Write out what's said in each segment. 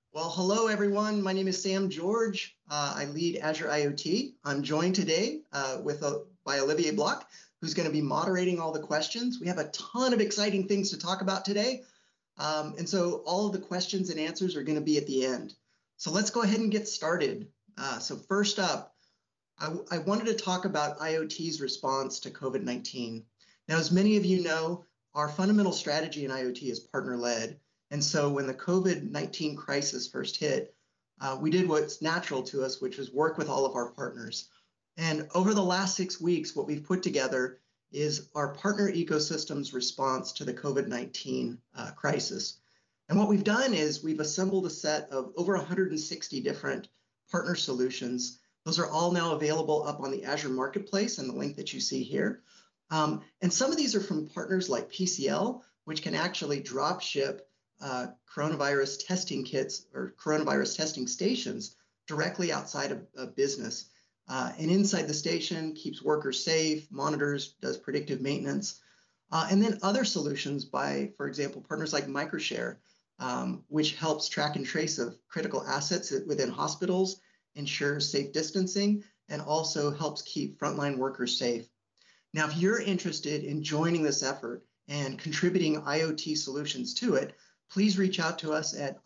Well, hello everyone. My name is Sam George. I lead Azure IoT. I'm joined today by Olivier Bloch, who's going to be moderating all the questions. We have a ton of exciting things to talk about today. And so all of the questions and answers are going to be at the end. So let's go ahead and get started. So first up, I wanted to talk about IoT's response to COVID-19. Now, as many of you know, our fundamental strategy in IoT is partner-led. And so when the COVID-19 crisis first hit, we did what's natural to us, which was work with all of our partners. And over the last 6 weeks, what we've put together is our partner ecosystem's response to the COVID-19 crisis. And what we've done is we've assembled a set of over 160 different partner solutions. Those are all now available up on the Azure Marketplace and the link that you see here. And some of these are from partners like PCL, which can actually drop ship coronavirus testing kits or coronavirus testing stations directly outside of a business. And inside the station keeps workers safe, monitors, does predictive maintenance. And then other solutions by, for example, partners like Microshare, which helps track and trace of critical assets within hospitals, ensures safe distancing, and also helps keep frontline workers safe. Now, if you're interested in joining this effort and contributing IoT solutions to it, please reach out to us at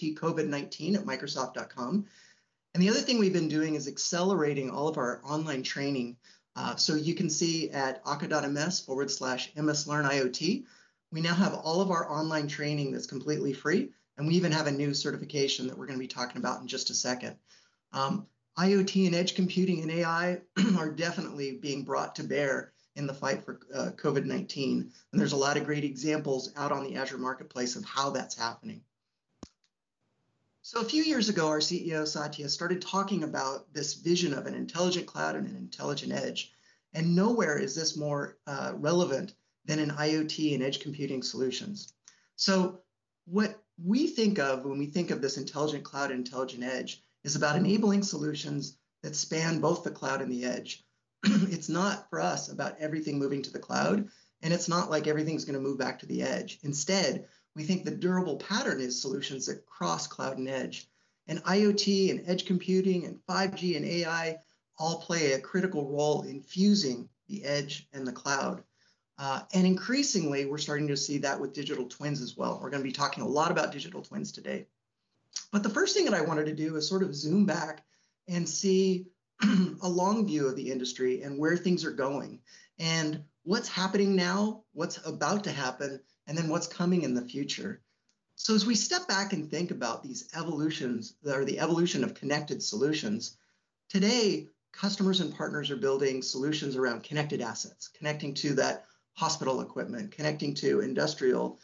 iotcovid19@microsoft.com. And the other thing we've been doing is accelerating all of our online training. So you can see at aka.ms/MSLearnIoT, we now have all of our online training that's completely free. And we even have a new certification that we're going to be talking about in just a second. IoT and edge computing and AI are definitely being brought to bear in the fight for COVID-19. And there's a lot of great examples out on the Azure Marketplace of how that's happening. So a few years ago, our CEO, Satya, started talking about this vision of an intelligent cloud and an intelligent edge. And nowhere is this more relevant than in IoT and edge computing solutions. So what we think of when we think of this intelligent cloud and intelligent edge is about enabling solutions that span both the cloud and the edge. It's not for us about everything moving to the cloud, and it's not like everything's going to move back to the edge. Instead, we think the durable pattern is solutions that cross cloud and edge. And IoT and edge computing and 5G and AI all play a critical role in fusing the edge and the cloud. And increasingly, we're starting to see that with digital twins as well. We're going to be talking a lot about digital twins today. But the first thing that I wanted to do is sort of zoom back and see a long view of the industry and where things are going and what's happening now, what's about to happen, and then what's coming in the future. So as we step back and think about these evolutions, or the evolution of connected solutions, today, customers and partners are building solutions around connected assets, connecting to that hospital equipment, connecting to industrial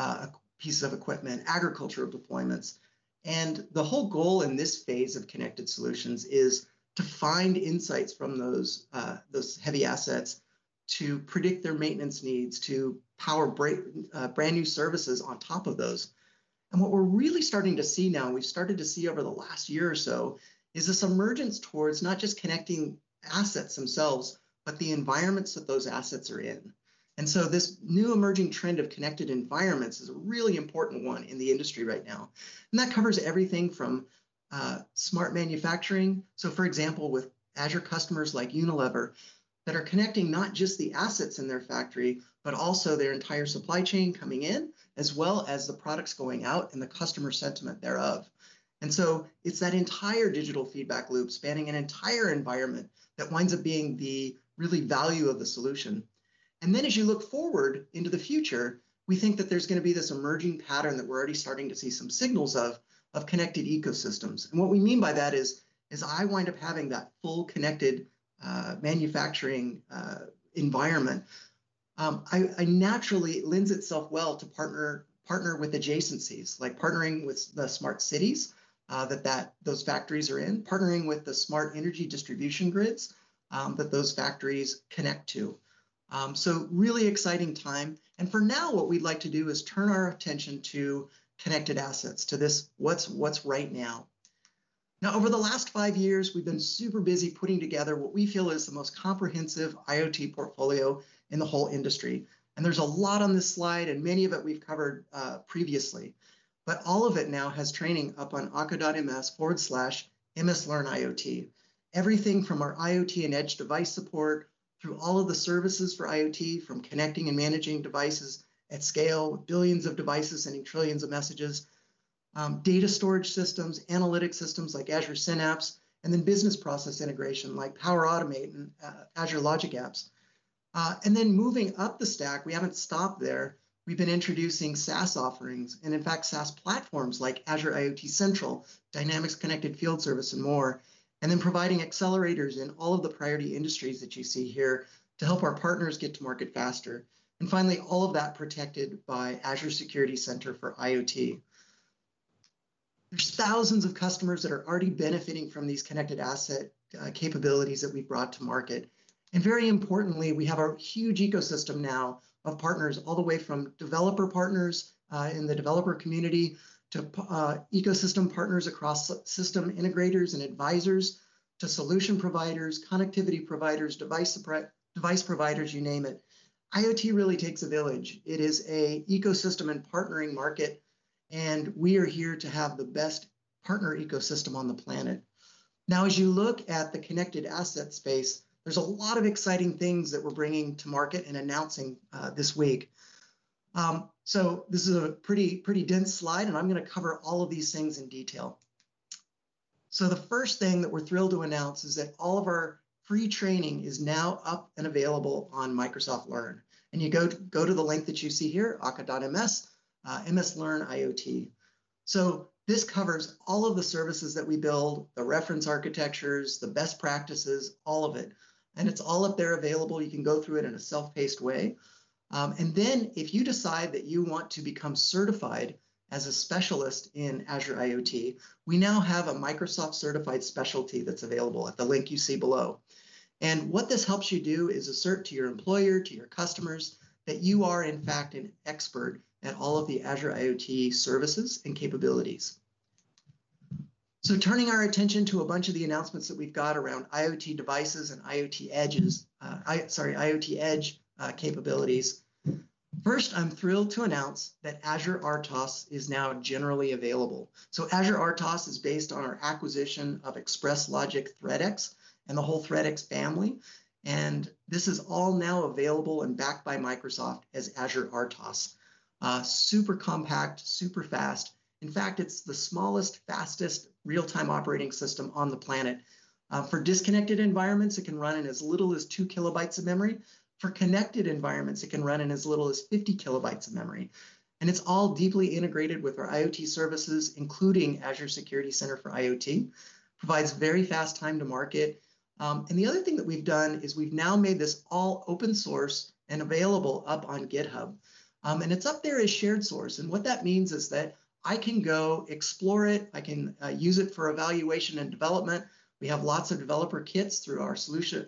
pieces of equipment, agricultural deployments. And the whole goal in this phase of connected solutions is to find insights from those heavy assets, to predict their maintenance needs, to power brand new services on top of those. And what we're really starting to see now, we've started to see over the last year or so, is this emergence towards not just connecting assets themselves, but the environments that those assets are in. And so this new emerging trend of connected environments is a really important one in the industry right now. And that covers everything from smart manufacturing. So for example, with Azure customers like Unilever that are connecting not just the assets in their factory, but also their entire supply chain coming in, as well as the products going out and the customer sentiment thereof. And so it's that entire digital feedback loop spanning an entire environment that winds up being the really value of the solution. And then as you look forward into the future, we think that there's going to be this emerging pattern that we're already starting to see some signals of connected ecosystems. And what we mean by that is I wind up having that full connected manufacturing environment. I naturally, it lends itself well to partner with adjacencies, like partnering with the smart cities those factories are in, partnering with the smart energy distribution grids that those factories connect to. So really exciting time. And for now, what we'd like to do is turn our attention to connected assets, to this what's right now. Now, over the last 5 years, we've been super busy putting together what we feel is the most comprehensive IoT portfolio in the whole industry. And there's a lot on this slide, and many of it we've covered previously. but all of it now has training up on akka.ms/MSLearnIoT. Everything from our IoT and edge device support through all of the services for IoT, from connecting and managing devices at scale with billions of devices sending trillions of messages, data storage systems, analytic systems like Azure Synapse, and then business process integration like Power Automate and Azure Logic Apps. And then moving up the stack, we haven't stopped there. We've been introducing SaaS offerings, and in fact, SaaS platforms like Azure IoT Central, Dynamics Connected Field Service, and more, and then providing accelerators in all of the priority industries that you see here to help our partners get to market faster. And finally, all of that protected by Azure Security Center for IoT. There's thousands of customers that are already benefiting from these connected asset capabilities that we brought to market. And very importantly, we have a huge ecosystem now of partners, all the way from developer partners in the developer community to ecosystem partners across system integrators and advisors, to solution providers, connectivity providers, device providers, you name it. IoT really takes a village. It is an ecosystem and partnering market, and we are here to have the best partner ecosystem on the planet. Now, as you look at the connected asset space, there's a lot of exciting things that we're bringing to market and announcing this week. So this is a pretty dense slide, and I'm going to cover all of these things in detail. So the first thing that we're thrilled to announce is that all of our free training is now up and available on Microsoft Learn. And you go to the link that you see here, akka.ms, MS Learn IoT. So this covers all of the services that we build, the reference architectures, the best practices, all of it. And it's all up there available. You can go through it in a self-paced way. And then if you decide that you want to become certified as a specialist in Azure IoT, we now have a Microsoft certified specialty that's available at the link you see below. And what this helps you do is assert to your employer, to your customers, that you are in fact an expert at all of the Azure IoT services and capabilities. So turning our attention to a bunch of the announcements that we've got around IoT devices and IoT edges, IoT edge capabilities. First, I'm thrilled to announce that Azure RTOS is now generally available. So Azure RTOS is based on our acquisition of ExpressLogic ThreadX and the whole ThreadX family. And this is all now available and backed by Microsoft as Azure RTOS. Super compact, super fast. In fact, it's the smallest, fastest real-time operating system on the planet. For disconnected environments, it can run in as little as 2 kilobytes of memory. For connected environments, it can run in as little as 50 kilobytes of memory. And it's all deeply integrated with our IoT services, including Azure Security Center for IoT. Provides very fast time to market. And the other thing that we've done is we've now made this all open source and available up on GitHub. And it's up there as shared source. And what that means is that I can go explore it. I can use it for evaluation and development. We have lots of developer kits through our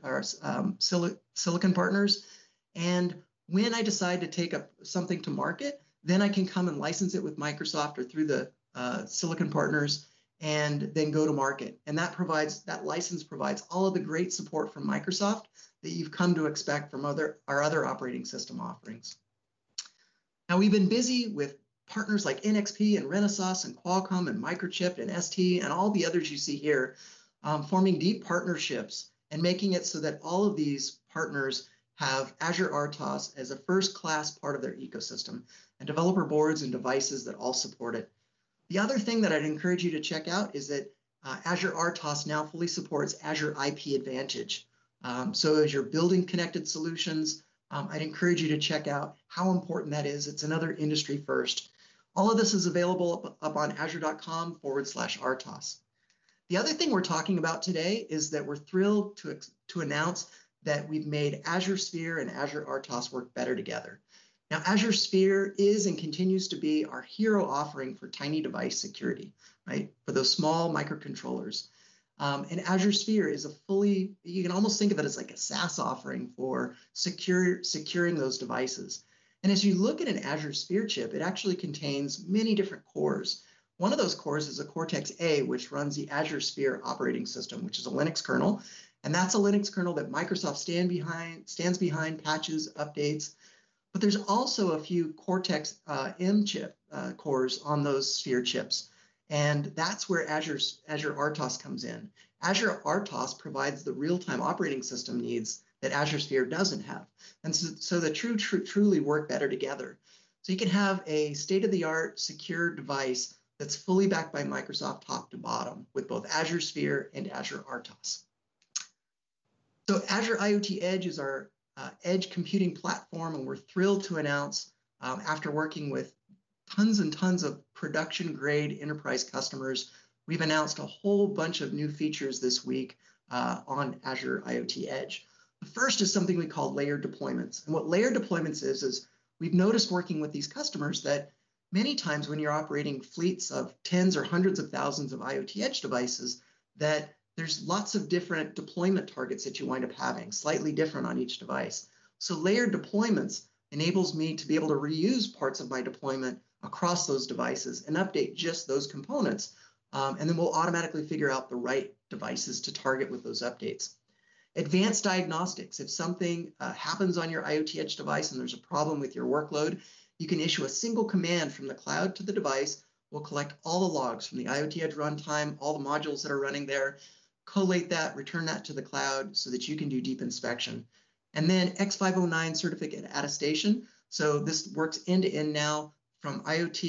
silicon partners. And when I decide to take something to market, then I can come and license it with Microsoft or through the silicon partners and then go to market. And that license provides all of the great support from Microsoft that you've come to expect from our other operating system offerings. Now, we've been busy with partners like NXP and Renesas and Qualcomm and Microchip and ST and all the others you see here, forming deep partnerships and making it so that all of these partners have Azure RTOS as a first-class part of their ecosystem and developer boards and devices that all support it. The other thing that I'd encourage you to check out is that Azure RTOS now fully supports Azure IP Advantage. So as you're building connected solutions, I'd encourage you to check out how important that is. It's another industry first. All of this is available up on azure.com/RTOS. The other thing we're talking about today is that we're thrilled to announce that we've made Azure Sphere and Azure RTOS work better together. Now, Azure Sphere is and continues to be our hero offering for tiny device security, right? For those small microcontrollers. And Azure Sphere is you can almost think of it as like a SaaS offering for securing those devices. And as you look at an Azure Sphere chip, it actually contains many different cores. One of those cores is a Cortex-A, which runs the Azure Sphere operating system, which is a Linux kernel. And that's a Linux kernel that Microsoft stands behind, patches, updates. But there's also a few Cortex M chip cores on those Sphere chips. And that's where Azure RTOS comes in. Azure RTOS provides the real-time operating system needs that Azure Sphere doesn't have. And so the truly work better together. So you can have a state-of-the-art secure device that's fully backed by Microsoft top to bottom with both Azure Sphere and Azure RTOS. So Azure IoT Edge is our edge computing platform, and we're thrilled to announce, after working with tons and tons of production-grade enterprise customers, we've announced a whole bunch of new features this week on Azure IoT Edge. The first is something we call layered deployments. And what layered deployments is we've noticed working with these customers that many times when you're operating fleets of tens or hundreds of thousands of IoT Edge devices, that there's lots of different deployment targets that you wind up having, slightly different on each device. So layered deployments enables me to be able to reuse parts of my deployment across those devices and update just those components. And then we'll automatically figure out the right devices to target with those updates. Advanced diagnostics. If something happens on your IoT Edge device and there's a problem with your workload, you can issue a single command from the cloud to the device. We'll collect all the logs from the IoT Edge runtime, all the modules that are running there, collate that, return that to the cloud so that you can do deep inspection. And then X509 certificate attestation. So this works end-to-end now from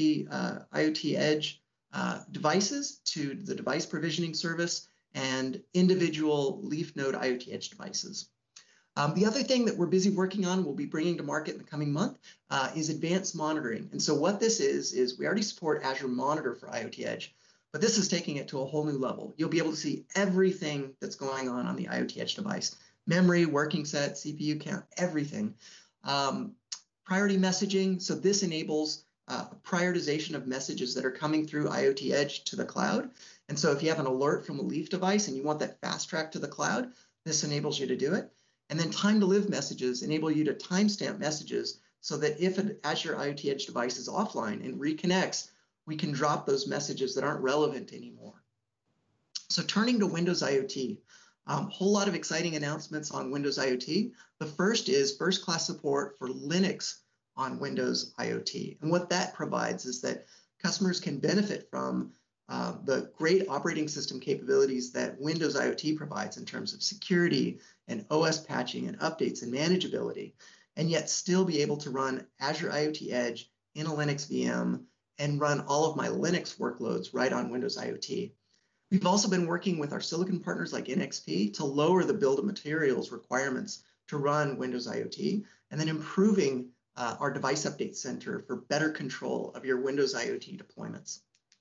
IoT Edge devices to the device provisioning service and individual Leaf Node IoT Edge devices. The other thing that we're busy working on, we'll be bringing to market in the coming month, is advanced monitoring. And so what this is we already support Azure Monitor for IoT Edge, but this is taking it to a whole new level. You'll be able to see everything that's going on the IoT Edge device. Memory, working set, CPU count, everything. Priority messaging, so this enables prioritization of messages that are coming through IoT Edge to the cloud. And so if you have an alert from a Leaf device and you want that fast track to the cloud, this enables you to do it. And then time to live messages enable you to timestamp messages so that if an Azure IoT Edge device is offline and reconnects, we can drop those messages that aren't relevant anymore. So turning to Windows IoT, a whole lot of exciting announcements on Windows IoT. The first is first-class support for Linux on Windows IoT. And what that provides is that customers can benefit from the great operating system capabilities that Windows IoT provides in terms of security and OS patching and updates and manageability, and yet still be able to run Azure IoT Edge in a Linux VM and run all of my Linux workloads right on Windows IoT. We've also been working with our silicon partners like NXP to lower the bill of materials requirements to run Windows IoT, and then improving our device update center for better control of your Windows IoT deployments.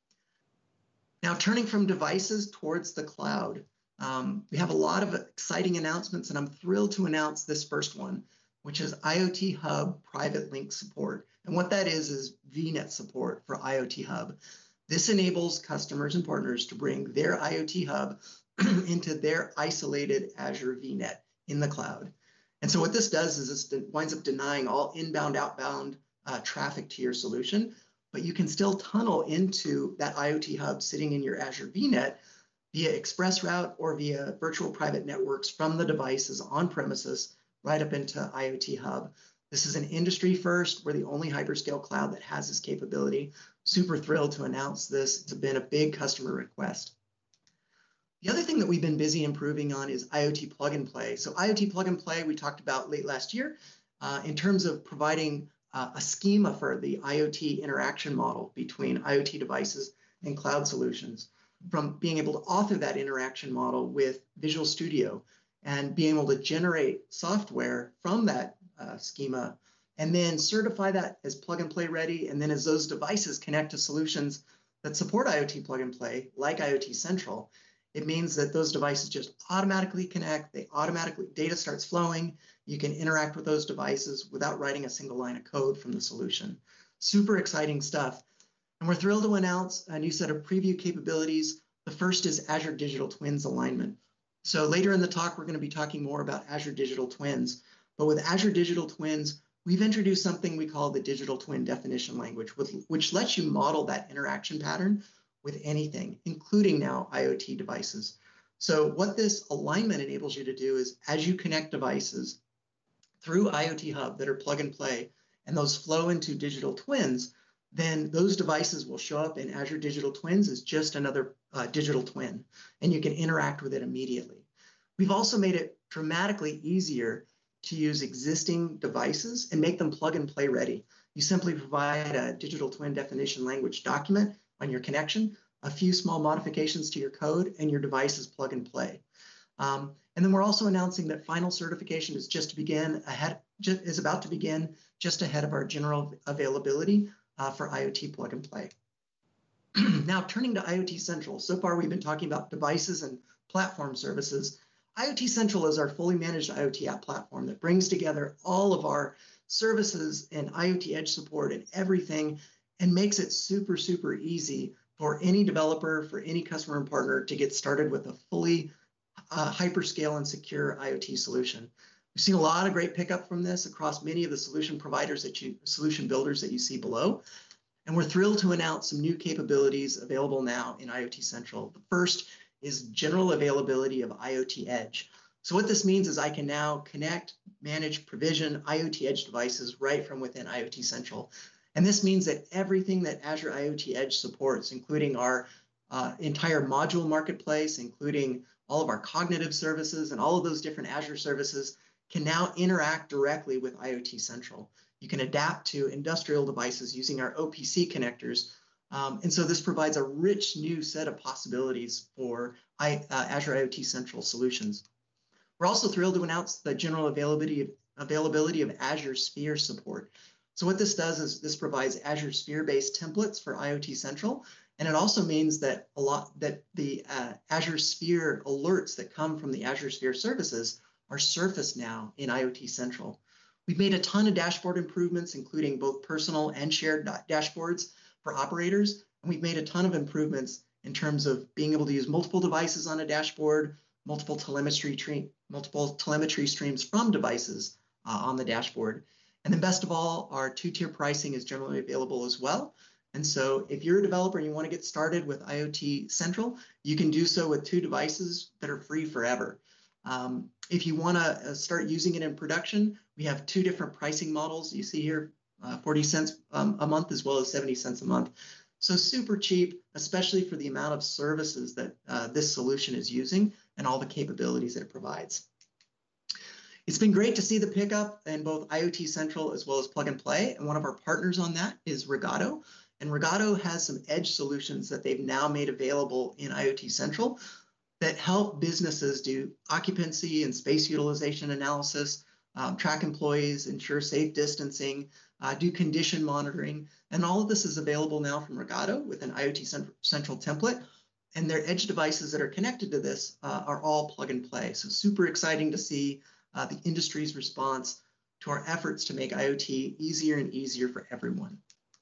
Now, turning from devices towards the cloud, we have a lot of exciting announcements, and I'm thrilled to announce this first one, which is IoT Hub Private Link support. And what that is VNet support for IoT Hub. This enables customers and partners to bring their IoT Hub into their isolated Azure VNet in the cloud. And so what this does is it winds up denying all inbound, outbound traffic to your solution, but you can still tunnel into that IoT Hub sitting in your Azure VNet via ExpressRoute or via virtual private networks from the devices on premises right up into IoT Hub. This is an industry first. We're the only hyperscale cloud that has this capability. Super thrilled to announce this. It's been a big customer request. The other thing that we've been busy improving on is IoT Plug and Play. So IoT Plug and Play we talked about late last year in terms of providing a schema for the IoT interaction model between IoT devices and cloud solutions, from being able to author that interaction model with Visual Studio and being able to generate software from that schema and then certify that as plug and play ready. And then as those devices connect to solutions that support IoT Plug and Play, like IoT Central, it means that those devices just automatically connect, data starts flowing, you can interact with those devices without writing a single line of code from the solution. Super exciting stuff. And we're thrilled to announce a new set of preview capabilities. The first is Azure Digital Twins alignment. So later in the talk, we're going to be talking more about Azure Digital Twins. But with Azure Digital Twins, we've introduced something we call the Digital Twin Definition Language, which lets you model that interaction pattern with anything, including now IoT devices. So what this alignment enables you to do is, as you connect devices through IoT Hub that are plug and play, and those flow into digital twins, then those devices will show up in Azure Digital Twins as just another digital twin, and you can interact with it immediately. We've also made it dramatically easier to use existing devices and make them plug and play ready. You simply provide a digital twin definition language document on your connection, a few small modifications to your code, and your device is plug and play. And then we're also announcing that final certification is about to begin just ahead of our general availability for IoT plug and play. Now, turning to IoT Central. So far, we've been talking about devices and platform services. IoT Central is our fully managed IoT app platform that brings together all of our services and IoT edge support and everything, and makes it super, super easy for any developer, for any customer and partner to get started with a fully hyperscale and secure IoT solution. We've seen a lot of great pickup from this across many of the solution builders that you see below. And we're thrilled to announce some new capabilities available now in IoT Central. The first is general availability of IoT Edge. So what this means is I can now connect, manage, provision IoT Edge devices right from within IoT Central. And this means that everything that Azure IoT Edge supports, including our entire module marketplace, including all of our cognitive services and all of those different Azure services, can now interact directly with IoT Central. You can adapt to industrial devices using our OPC connectors. And so this provides a rich new set of possibilities for Azure IoT Central solutions. We're also thrilled to announce the general availability of Azure Sphere support. So what this does is this provides Azure Sphere-based templates for IoT Central, and it also means that the Azure Sphere alerts that come from the Azure Sphere services are surfaced now in IoT Central. We've made a ton of dashboard improvements, including both personal and shared dashboards for operators, and we've made a ton of improvements in terms of being able to use multiple devices on a dashboard, multiple telemetry streams from devices on the dashboard. And then best of all, our two-tier pricing is generally available as well. And so if you're a developer and you want to get started with IoT Central, you can do so with 2 devices that are free forever. If you want to start using it in production, we have 2 different pricing models. You see here, 40 cents a month as well as 70 cents a month. So super cheap, especially for the amount of services that this solution is using and all the capabilities that it provides. It's been great to see the pickup in both IoT Central as well as Plug and Play. And one of our partners on that is Rigado. And Rigado has some edge solutions that they've now made available in IoT Central that help businesses do occupancy and space utilization analysis, track employees, ensure safe distancing, do condition monitoring. And all of this is available now from Rigado with an IoT Central template. And their edge devices that are connected to this are all plug and play. So super exciting to see the industry's response to our efforts to make IoT easier and easier for everyone.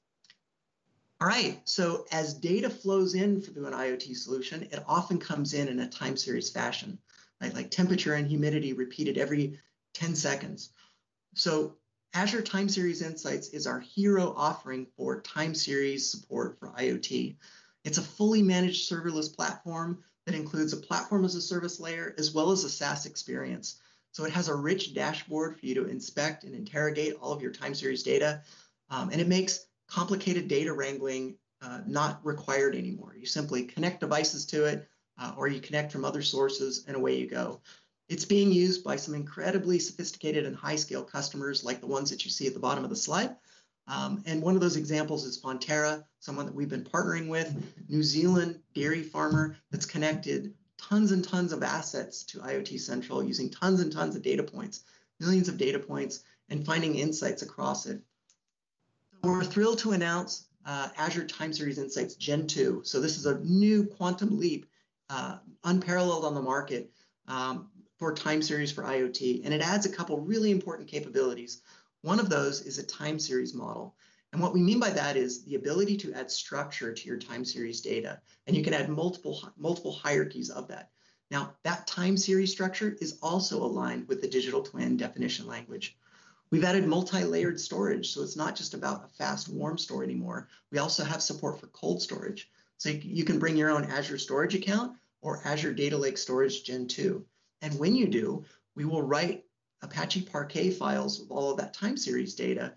All right, so as data flows in through an IoT solution, it often comes in a time series fashion, right? Like temperature and humidity repeated every 10 seconds. So Azure Time Series Insights is our hero offering for time series support for IoT. It's a fully managed serverless platform that includes a platform as a service layer as well as a SaaS experience. So it has a rich dashboard for you to inspect and interrogate all of your time series data, and it makes complicated data wrangling not required anymore. You simply connect devices to it, or you connect from other sources, and away you go. It's being used by some incredibly sophisticated and high-scale customers like the ones that you see at the bottom of the slide. And one of those examples is Fonterra, someone that we've been partnering with, New Zealand dairy farmer that's connected tons and tons of assets to IoT Central using tons and tons of data points, millions of data points, and finding insights across it. We're thrilled to announce Azure Time Series Insights Gen 2. So this is a new quantum leap, unparalleled on the market for time series for IoT. And it adds a couple really important capabilities. One of those is a time series model. And what we mean by that is the ability to add structure to your time series data. And you can add multiple hierarchies of that. Now, that time series structure is also aligned with the digital twin definition language. We've added multi-layered storage, so it's not just about a fast warm store anymore. We also have support for cold storage. So you can bring your own Azure storage account or Azure Data Lake Storage Gen 2. And when you do, we will write Apache Parquet files with all of that time series data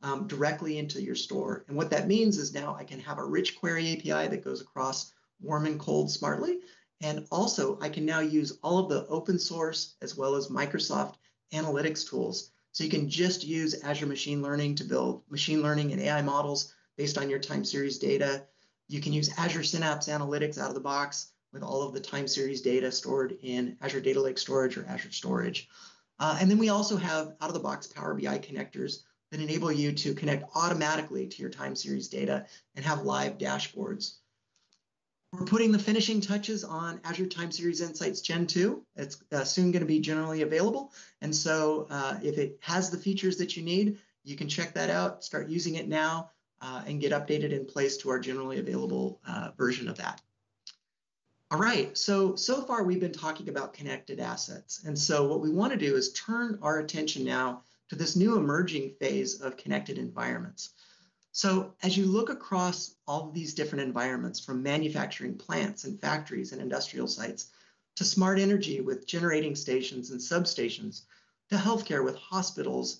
directly into your store. And what that means is now I can have a rich query API that goes across warm and cold smartly. And also I can now use all of the open source as well as Microsoft analytics tools. So you can just use Azure Machine Learning to build machine learning and AI models based on your time series data. You can use Azure Synapse Analytics out of the box with all of the time series data stored in Azure Data Lake Storage or Azure Storage. And then we also have out of the box Power BI connectors that enable you to connect automatically to your time series data and have live dashboards. We're putting the finishing touches on Azure Time Series Insights Gen 2. It's soon going to be generally available. And so if it has the features that you need, you can check that out, start using it now, and get updated in place to our generally available version of that. All right, so far we've been talking about connected assets. And so what we want to do is turn our attention now to this new emerging phase of connected environments. So as you look across all of these different environments, from manufacturing plants and factories and industrial sites, to smart energy with generating stations and substations, to healthcare with hospitals,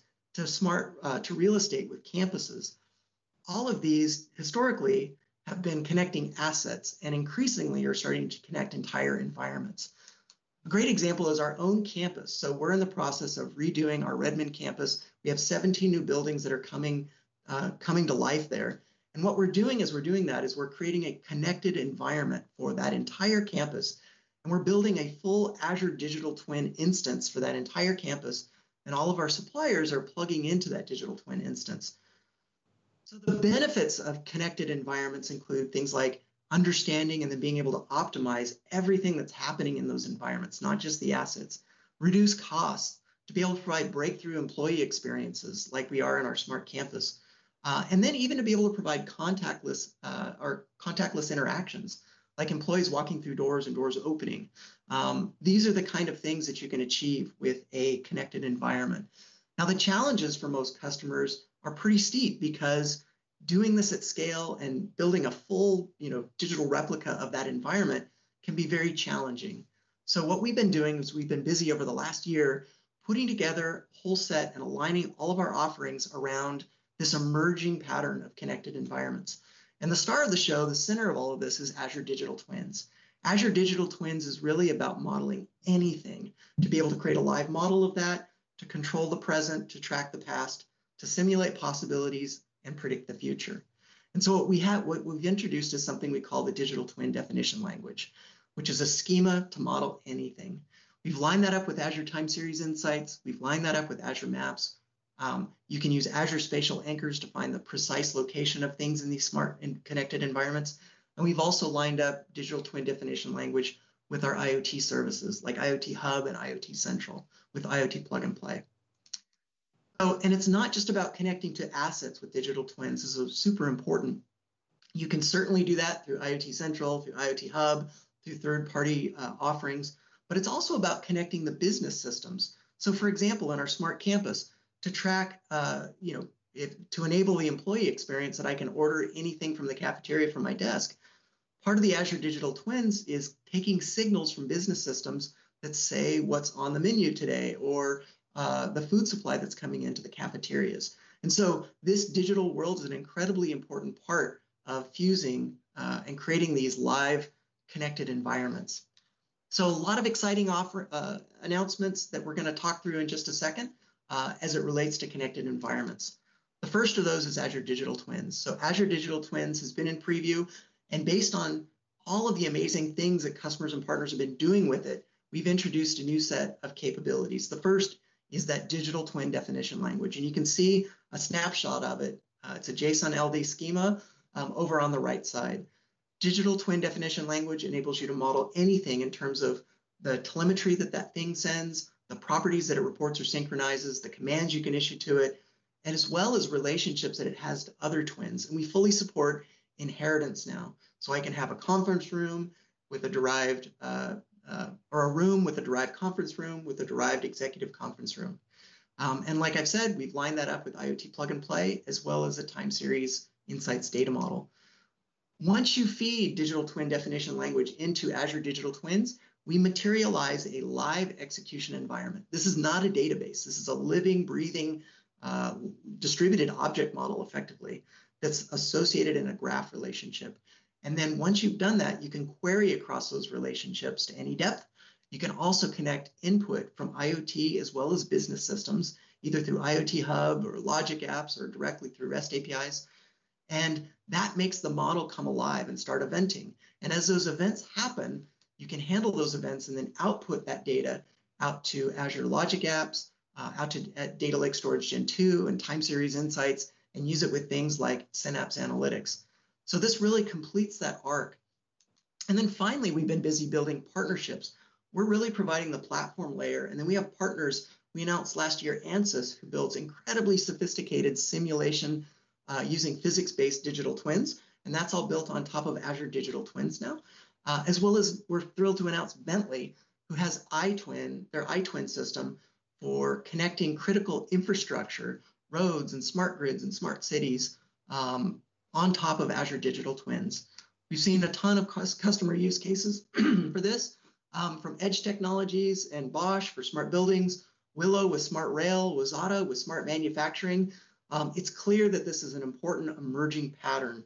to real estate with campuses, all of these historically have been connecting assets and increasingly are starting to connect entire environments. A great example is our own campus. So we're in the process of redoing our Redmond campus. We have 17 new buildings that are coming to life there. And what we're doing as we're doing that is we're creating a connected environment for that entire campus. And we're building a full Azure Digital Twin instance for that entire campus. And all of our suppliers are plugging into that digital twin instance. So the benefits of connected environments include things like understanding and then being able to optimize everything that's happening in those environments, not just the assets, reduce costs, to be able to provide breakthrough employee experiences like we are in our smart campus, and then even to be able to provide contactless interactions, like employees walking through doors and doors opening. These are the kind of things that you can achieve with a connected environment. Now, the challenges for most customers are pretty steep because doing this at scale and building a full, digital replica of that environment can be very challenging. So what we've been doing is we've been busy over the last year putting together a whole set and aligning all of our offerings around this emerging pattern of connected environments. And the star of the show, the center of all of this, is Azure Digital Twins. Azure Digital Twins is really about modeling anything, to be able to create a live model of that, to control the present, to track the past, to simulate possibilities, and predict the future. And so what we've introduced is something we call the Digital Twin Definition Language, which is a schema to model anything. We've lined that up with Azure Time Series Insights. We've lined that up with Azure Maps. You can use Azure Spatial Anchors to find the precise location of things in these smart and connected environments. And we've also lined up Digital Twin Definition Language with our IoT services like IoT Hub and IoT Central with IoT Plug and Play. So, and it's not just about connecting to assets with digital twins. This is super important. You can certainly do that through IoT Central, through IoT Hub, through third-party offerings, but it's also about connecting the business systems. So for example, in our smart campus, to track, to enable the employee experience that I can order anything from the cafeteria from my desk, part of the Azure Digital Twins is taking signals from business systems that say what's on the menu today or the food supply that's coming into the cafeterias. And so this digital world is an incredibly important part of fusing and creating these live connected environments. So a lot of exciting announcements that we're going to talk through in just a second as it relates to connected environments. The first of those is Azure Digital Twins. So Azure Digital Twins has been in preview, and based on all of the amazing things that customers and partners have been doing with it, we've introduced a new set of capabilities. The first is that Digital Twin Definition Language, and you can see a snapshot of it. It's a JSON LD schema over on the right side. Digital Twin Definition Language enables you to model anything in terms of the telemetry that thing sends, the properties that it reports or synchronizes, the commands you can issue to it, and as well as relationships that it has to other twins. And we fully support inheritance now. So I can have a conference room with a derived, or a room with a derived conference room with a derived executive conference room. And like I've said, we've lined that up with IoT Plug and Play, as well as a time series insights data model. Once you feed Digital Twin Definition Language into Azure Digital Twins, we materialize a live execution environment. This is not a database. This is a living, breathing distributed object model effectively that's associated in a graph relationship. And then once you've done that, you can query across those relationships to any depth. You can also connect input from IoT as well as business systems, either through IoT Hub or Logic apps or directly through REST APIs. And that makes the model come alive and start eventing. And as those events happen, you can handle those events and then output that data out to Azure Logic apps, out to Data Lake Storage Gen 2 and time series insights, and use it with things like Synapse Analytics. So this really completes that arc. And then finally, we've been busy building partnerships. We're really providing the platform layer. And then we have partners. We announced last year Ansys, who builds incredibly sophisticated simulation using physics-based digital twins. And that's all built on top of Azure Digital Twins now. As well as we're thrilled to announce Bentley, who has iTwin, their iTwin system for connecting critical infrastructure, roads and smart grids and smart cities on top of Azure Digital Twins. We've seen a ton of customer use cases for this, from Edge Technologies and Bosch for smart buildings, Willow with smart rail, Wazata with smart manufacturing. It's clear that this is an important emerging pattern.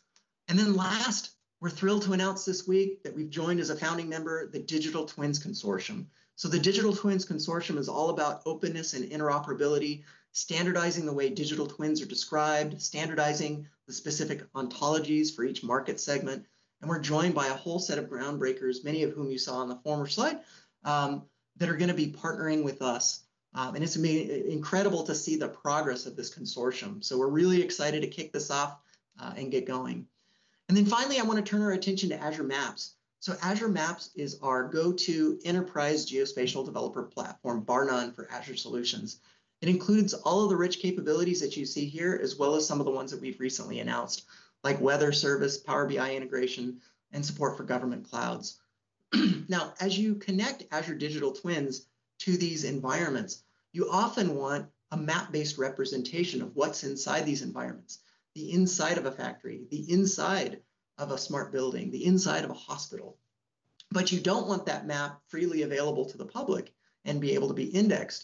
And then last, we're thrilled to announce this week that we've joined as a founding member the Digital Twins Consortium. So the Digital Twins Consortium is all about openness and interoperability, standardizing the way digital twins are described, standardizing the specific ontologies for each market segment. And we're joined by a whole set of groundbreakers, many of whom you saw on the former slide, that are going to be partnering with us. And it's incredible to see the progress of this consortium. So we're really excited to kick this off and get going. And then finally, I want to turn our attention to Azure Maps. So Azure Maps is our go-to enterprise geospatial developer platform, bar none, for Azure solutions. It includes all of the rich capabilities that you see here, as well as some of the ones that we've recently announced, like weather service, Power BI integration, and support for government clouds. Now, as you connect Azure Digital Twins to these environments, you often want a map-based representation of what's inside these environments. The inside of a factory, the inside of a smart building, the inside of a hospital. But you don't want that map freely available to the public and be able to be indexed.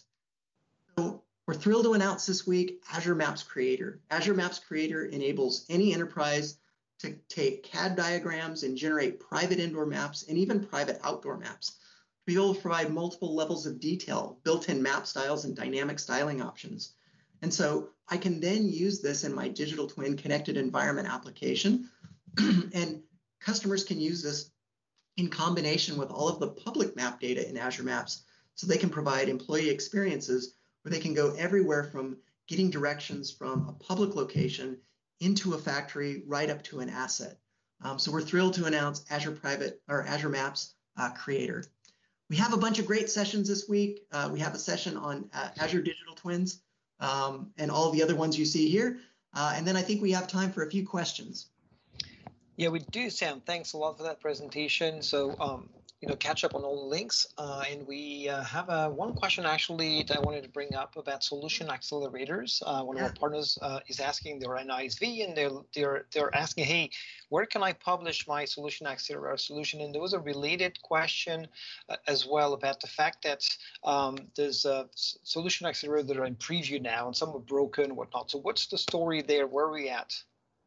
So we're thrilled to announce this week Azure Maps Creator. Azure Maps Creator enables any enterprise to take CAD diagrams and generate private indoor maps and even private outdoor maps. To be able to provide multiple levels of detail, built-in map styles, and dynamic styling options. And so I can then use this in my digital twin connected environment application. And customers can use this in combination with all of the public map data in Azure Maps, so they can provide employee experiences where they can go everywhere from getting directions from a public location into a factory right up to an asset. So we're thrilled to announce Azure Maps Creator. We have a bunch of great sessions this week. We have a session on Azure Digital Twins and all the other ones you see here. And then I think we have time for a few questions. Yeah, we do, Sam. Thanks a lot for that presentation. So, catch up on all the links. And we have one question actually that I wanted to bring up about solution accelerators. One of our partners is asking, they're an ISV, and they're asking, hey, where can I publish my solution accelerator solution? And there was a related question as well about the fact that there's a solution accelerator that are in preview now, and some are broken and whatnot. So what's the story there? Where are we at?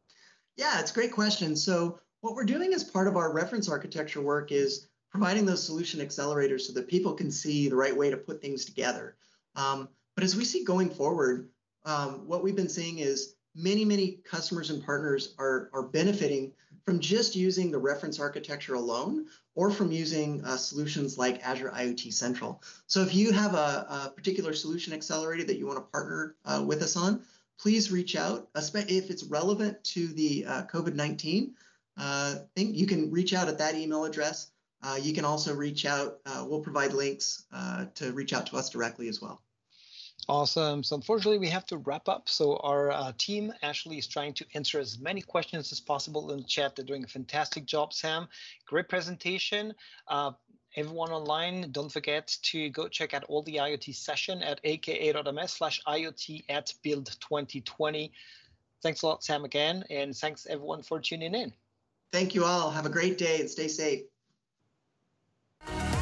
Yeah, it's a great question. So what we're doing as part of our reference architecture work is providing those solution accelerators so that people can see the right way to put things together. But as we see going forward, what we've been seeing is many customers and partners are benefiting from just using the reference architecture alone, or from using solutions like Azure IoT Central. So if you have a particular solution accelerator that you want to partner with us on, please reach out. If it's relevant to the COVID-19 thing, you can reach out at that email address. You can also reach out. We'll provide links to reach out to us directly as well. Awesome. So unfortunately, we have to wrap up. So our team actually is trying to answer as many questions as possible in the chat. They're doing a fantastic job, Sam. Great presentation. Everyone online, don't forget to go check out all the IoT session at aka.ms/IoT@build2020. Thanks a lot, Sam, again, and thanks everyone for tuning in. Thank you all. Have a great day and stay safe.